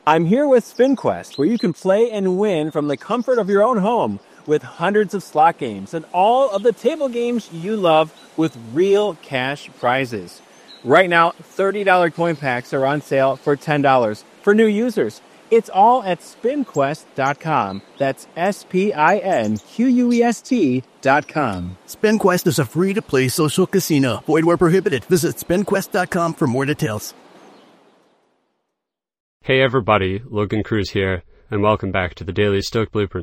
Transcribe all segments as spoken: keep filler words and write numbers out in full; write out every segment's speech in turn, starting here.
I'm here with SpinQuest, where you can play and win from the comfort of your own home with hundreds of slot games and all of the table games you love with real cash prizes. Right now, thirty dollars coin packs are on sale for ten dollars for new users. It's all at spin quest dot com. That's S P I N Q U E S T dot com. SpinQuest is a free-to-play social casino. Void where prohibited. Visit spin quest dot com for more details. Hey everybody, Logan Cruz here, and welcome back to the Daily Stoic Blueprint.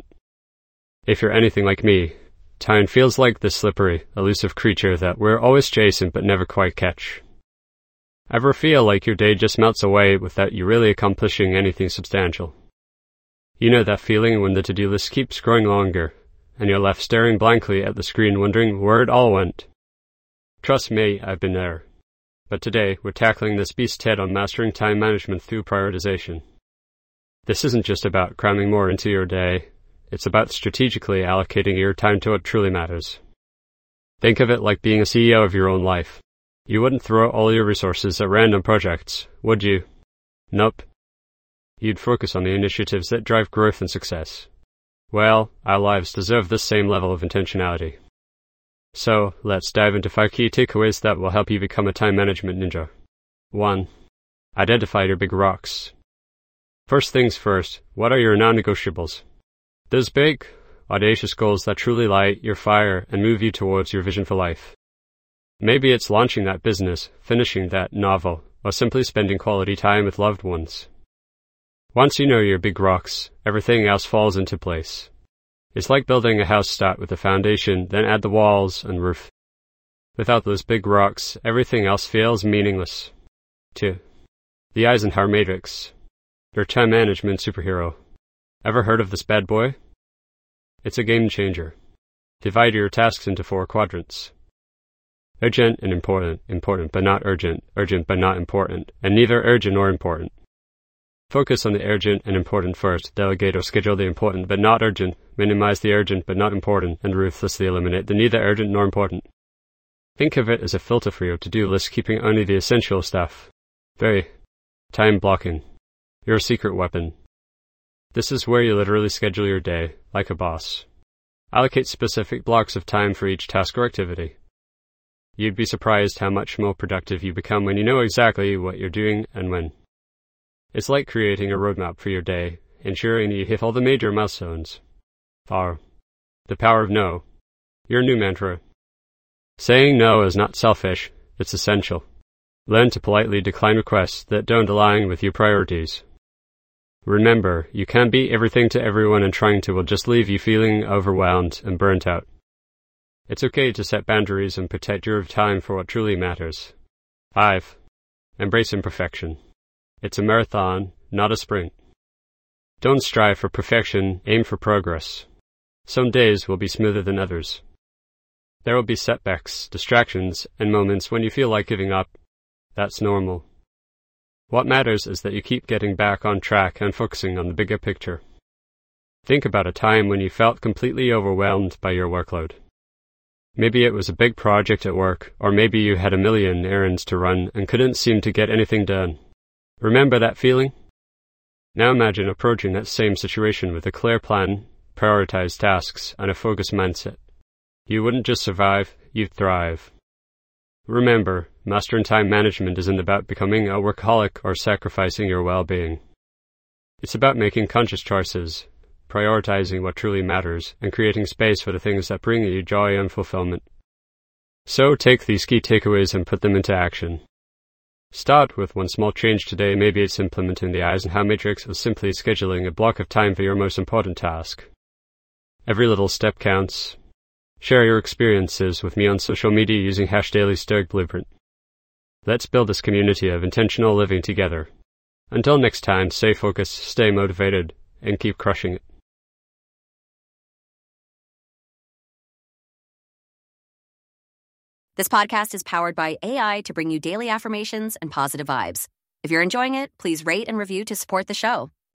If you're anything like me, time feels like this slippery, elusive creature that we're always chasing but never quite catch. Ever feel like your day just melts away without you really accomplishing anything substantial? You know that feeling when the to-do list keeps growing longer, and you're left staring blankly at the screen wondering where it all went. Trust me, I've been there. But today, we're tackling this beast's head on mastering time management through prioritization. This isn't just about cramming more into your day, it's about strategically allocating your time to what truly matters. Think of it like being a C E O of your own life. You wouldn't throw all your resources at random projects, would you? Nope. You'd focus on the initiatives that drive growth and success. Well, our lives deserve this same level of intentionality. So, let's dive into five key takeaways that will help you become a time management ninja. one. Identify your big rocks. First things first, what are your non-negotiables? Those big, audacious goals that truly light your fire and move you towards your vision for life. Maybe it's launching that business, finishing that novel, or simply spending quality time with loved ones. Once you know your big rocks, everything else falls into place. It's like building a house. Start with the foundation, then add the walls and roof. Without those big rocks, everything else feels meaningless. two. The Eisenhower Matrix. Your time management superhero. Ever heard of this bad boy? It's a game changer. Divide your tasks into four quadrants. Urgent and important, important but not urgent, urgent but not important, and neither urgent nor important. Focus on the urgent and important first, delegate or schedule the important but not urgent, minimize the urgent but not important, and ruthlessly eliminate the neither urgent nor important. Think of it as a filter for your to-do list, keeping only the essential stuff. Very time blocking. Your secret weapon. This is where you literally schedule your day, like a boss. Allocate specific blocks of time for each task or activity. You'd be surprised how much more productive you become when you know exactly what you're doing and when. It's like creating a roadmap for your day, ensuring you hit all the major milestones. four. The power of no. Your new mantra. Saying no is not selfish, it's essential. Learn to politely decline requests that don't align with your priorities. Remember, you can't be everything to everyone, and trying to will just leave you feeling overwhelmed and burnt out. It's okay to set boundaries and protect your time for what truly matters. five. Embrace imperfection. It's a marathon, not a sprint. Don't strive for perfection, aim for progress. Some days will be smoother than others. There will be setbacks, distractions, and moments when you feel like giving up. That's normal. What matters is that you keep getting back on track and focusing on the bigger picture. Think about a time when you felt completely overwhelmed by your workload. Maybe it was a big project at work, or maybe you had a million errands to run and couldn't seem to get anything done. Remember that feeling? Now imagine approaching that same situation with a clear plan, prioritized tasks, and a focused mindset. You wouldn't just survive, you'd thrive. Remember, mastering time management isn't about becoming a workaholic or sacrificing your well-being. It's about making conscious choices, prioritizing what truly matters, and creating space for the things that bring you joy and fulfillment. So take these key takeaways and put them into action. Start with one small change today. Maybe it's implementing the Eisenhower Matrix, or simply scheduling a block of time for your most important task. Every little step counts. Share your experiences with me on social media using hash Daily Stoic Blueprint. Let's build this community of intentional living together. Until next time, stay focused, stay motivated, and keep crushing it. This podcast is powered by A I to bring you daily affirmations and positive vibes. If you're enjoying it, please rate and review to support the show.